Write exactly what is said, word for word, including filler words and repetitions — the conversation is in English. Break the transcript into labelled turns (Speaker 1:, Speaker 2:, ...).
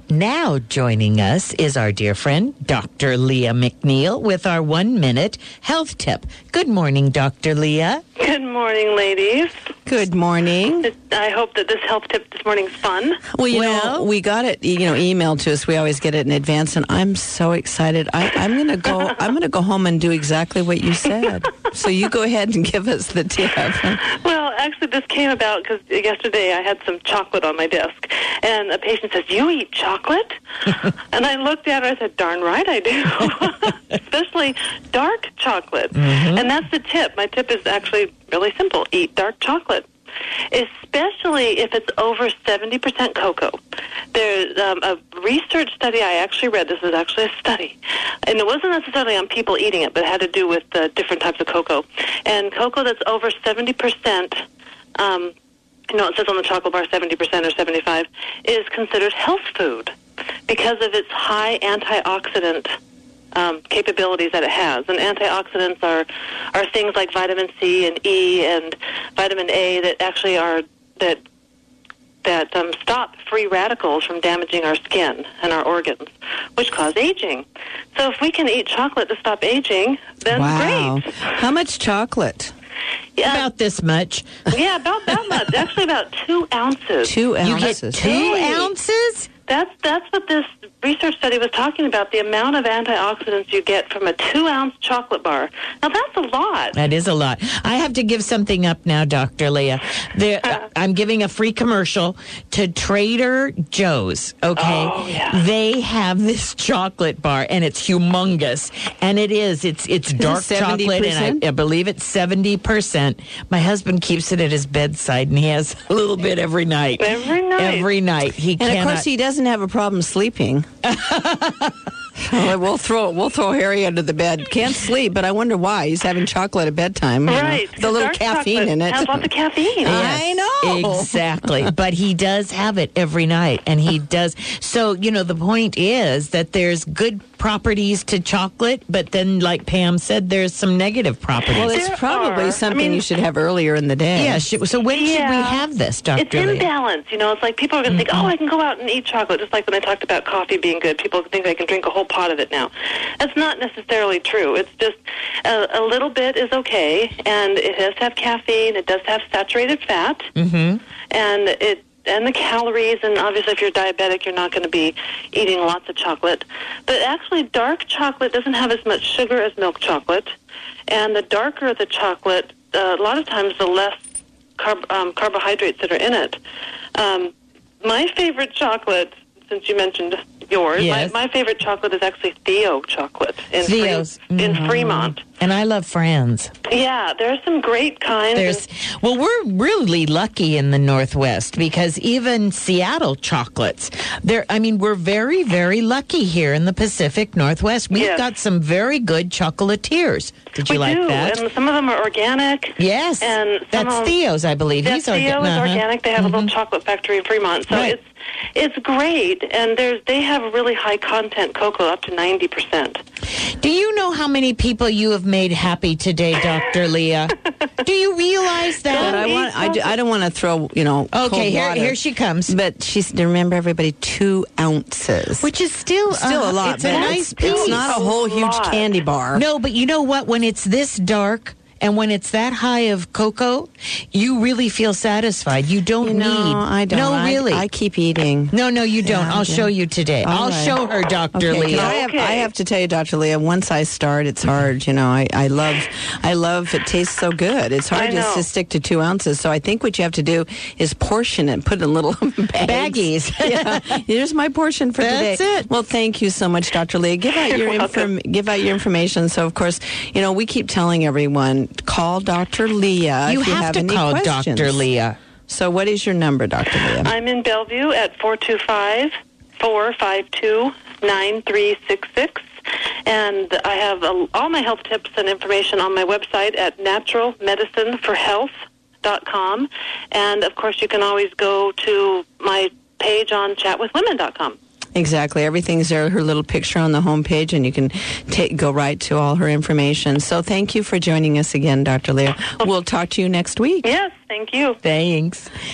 Speaker 1: Now joining us is our dear friend, Doctor Leah McNeil, with our one-minute health tip. Good morning, Doctor Leah.
Speaker 2: Good morning, ladies.
Speaker 3: Good morning.
Speaker 2: I hope that this health tip this morning's fun.
Speaker 3: Well, you
Speaker 1: Well-
Speaker 3: know, we got it, you know, emailed to us. We always get it in advance, and I'm so excited. I, I'm going to go. I'm going to go home and do exactly what you said. So you go ahead and give us the tip.
Speaker 2: Well, actually, this came about because yesterday I had some chocolate on my desk, and a patient says, "You eat chocolate?" And I looked at her. I said, "Darn right I do." Especially dark chocolate. Mm-hmm. And that's the tip. My tip is actually really simple. Eat dark chocolate. Especially if it's over seventy percent cocoa. There's um, a research study I actually read. This is actually a study. And it wasn't necessarily on people eating it, but it had to do with uh, different types of cocoa. And cocoa that's over seventy percent, um, you know, it says on the chocolate bar seventy percent or seventy-five, is considered health food because of its high antioxidant Um, capabilities that it has. And antioxidants are are things like vitamin C and E and vitamin A that actually are that that um, stop free radicals from damaging our skin and our organs, which cause aging. So if we can eat chocolate to stop aging, then
Speaker 3: Wow.
Speaker 2: great.
Speaker 3: How much chocolate?
Speaker 2: Yeah,
Speaker 1: About this much.
Speaker 2: yeah, about that much. Actually, about two ounces.
Speaker 3: Two
Speaker 1: You get
Speaker 3: ounces.
Speaker 1: two
Speaker 2: Hey.
Speaker 1: ounces?
Speaker 2: That's that's what this research study was talking about, the amount of antioxidants you get from a two-ounce chocolate bar. Now, that's a lot.
Speaker 1: That is a lot. I have to give something up now, Doctor Leah. There, uh, I'm giving a free commercial to Trader Joe's, okay?
Speaker 2: Oh, yeah.
Speaker 1: They have this chocolate bar, and it's humongous. And it is. It's it's dark chocolate, and I, I believe it's seventy percent. My husband keeps it at his bedside, and he has a little bit every night.
Speaker 2: Every night.
Speaker 1: Every night. He
Speaker 3: And
Speaker 1: cannot.
Speaker 3: of course, he doesn't have a problem sleeping. Well, we'll throw we'll throw Harry under the bed. Can't sleep, but I wonder why he's having chocolate at bedtime. you know,
Speaker 2: Right.
Speaker 3: the little
Speaker 2: Dark
Speaker 3: caffeine
Speaker 2: chocolate
Speaker 3: in it.
Speaker 2: has lots of caffeine.
Speaker 1: Yes,
Speaker 3: I know.
Speaker 1: exactly. But he does have it every night, and he does. So, you know, the point is that there's good properties to chocolate, but then, like Pam said, there's some negative properties.
Speaker 3: Well, it's
Speaker 2: There
Speaker 3: probably
Speaker 2: are.
Speaker 3: something
Speaker 2: I mean-
Speaker 3: you should have earlier in the day.
Speaker 1: yeah. sh- So when should we
Speaker 2: Yeah.
Speaker 1: have this,
Speaker 2: It's
Speaker 1: Doctor Leah?
Speaker 2: imbalance. You know, it's like people are going to think, oh, I can go out and eat chocolate. Just like when I talked about coffee being good, people think I can drink a whole pot of it now. That's not necessarily true. It's just a, a little bit is okay, and it does have caffeine. It does have saturated fat,
Speaker 1: Mm-hmm.
Speaker 2: and it and the calories. And obviously, if you're diabetic, you're not going to be eating lots of chocolate. But actually, dark chocolate doesn't have as much sugar as milk chocolate, and the darker the chocolate, uh, a lot of times the less carb, um, carbohydrates that are in it. Um, my favorite chocolate, since you mentioned yours,
Speaker 1: Yes.
Speaker 2: my, my favorite chocolate is actually Theo chocolate in, Fre-
Speaker 1: Theo's.
Speaker 2: in
Speaker 1: Mhm.
Speaker 2: Fremont.
Speaker 1: And I love Franz.
Speaker 2: Yeah, there are some great kinds.
Speaker 1: There's well, we're really lucky in the Northwest because even Seattle chocolates. There, I mean, we're very, very lucky here in the Pacific Northwest. We've
Speaker 2: Yes.
Speaker 1: got some very good chocolatiers. Did you
Speaker 2: we
Speaker 1: like
Speaker 2: do,
Speaker 1: that?
Speaker 2: and some of them are organic.
Speaker 1: Yes,
Speaker 2: and some
Speaker 1: that's
Speaker 2: of them-
Speaker 1: Theo's, I believe.
Speaker 2: That
Speaker 1: He's
Speaker 2: Theo
Speaker 1: orga-
Speaker 2: is
Speaker 1: uh-huh.
Speaker 2: organic. They have a little chocolate factory in Fremont, so
Speaker 1: Right.
Speaker 2: it's it's great. And there's they have really high content cocoa, up to ninety percent.
Speaker 1: Do you know how many people you have made happy today, Doctor Leah? Do you realize
Speaker 3: But
Speaker 1: that?
Speaker 3: I want I, do, I don't want to throw, you know,
Speaker 1: Okay,
Speaker 3: cold
Speaker 1: here
Speaker 3: water.
Speaker 1: here she comes.
Speaker 3: But she's remember everybody two ounces.
Speaker 1: Which is still
Speaker 3: still
Speaker 1: uh,
Speaker 3: a lot.
Speaker 1: It's a
Speaker 3: but
Speaker 1: nice
Speaker 3: it's,
Speaker 1: piece.
Speaker 3: it's not a whole
Speaker 2: A
Speaker 3: huge
Speaker 2: lot.
Speaker 3: candy bar.
Speaker 1: No, but you know what? When it's this dark and when it's that high of cocoa, you really feel satisfied. You don't
Speaker 3: You know,
Speaker 1: need.
Speaker 3: I don't.
Speaker 1: No,
Speaker 3: I,
Speaker 1: really.
Speaker 3: I keep eating.
Speaker 1: no, no, you don't.
Speaker 3: Yeah, I
Speaker 1: I'll
Speaker 3: do.
Speaker 1: show you today.
Speaker 3: All
Speaker 1: I'll
Speaker 3: right.
Speaker 1: show her, Doctor
Speaker 3: Okay, 'cause
Speaker 1: Leah.
Speaker 3: I have,
Speaker 2: Okay.
Speaker 3: I have to tell you, Doctor Leah, once I start, it's hard. You know, I, I love, I love, it tastes so good. It's hard
Speaker 2: I
Speaker 3: just
Speaker 2: know.
Speaker 3: to stick to two ounces. So I think what you have to do is portion it, put it in little bags.
Speaker 1: Baggies.
Speaker 3: Yeah, here's my portion for
Speaker 1: That's
Speaker 3: today.
Speaker 1: it.
Speaker 3: Well, thank you so much, Doctor Leah. Give out your
Speaker 2: You're welcome.
Speaker 3: inform, give out your information. So of course, you know, we keep telling everyone, call Doctor Leah.
Speaker 1: You
Speaker 3: if you
Speaker 1: have,
Speaker 3: have
Speaker 1: to
Speaker 3: any
Speaker 1: call
Speaker 3: questions.
Speaker 1: Doctor Leah.
Speaker 3: So what is your number, Doctor Leah?
Speaker 2: I'm in Bellevue at four two five, four five two, nine three six six. And I have uh, all my health tips and information on my website at natural medicine for health dot com. And, of course, you can always go to my page on chat with women dot com.
Speaker 3: Exactly. Everything's there, her little picture on the homepage, and you can take, go right to all her information. So thank you for joining us again, Doctor Leah. We'll talk to you next week.
Speaker 2: Yes, thank you.
Speaker 1: Thanks.